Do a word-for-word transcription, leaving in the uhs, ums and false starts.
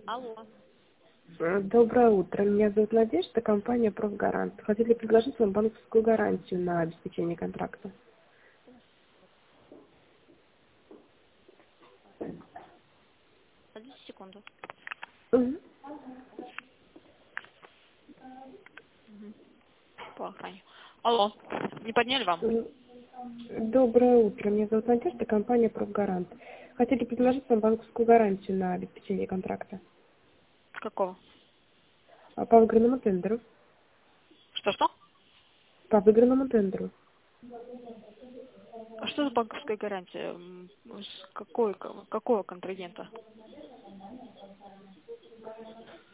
Алло. Э, Доброе утро. Меня зовут Надежда, компания «Профгарант». Хотели предложить вам банковскую гарантию на обеспечение контракта. Подождите секунду. Мгм. По охране. Алло. Не подняли вам? М, Доброе утро. Меня зовут Надежда, компания «Профгарант». Хотели предложить вам банковскую гарантию на обеспечение контракта. Какого? А По выигранному тендеру. Что-что? По выигранному тендеру. А что за банковская гарантия? М, С какой, какого контрагента?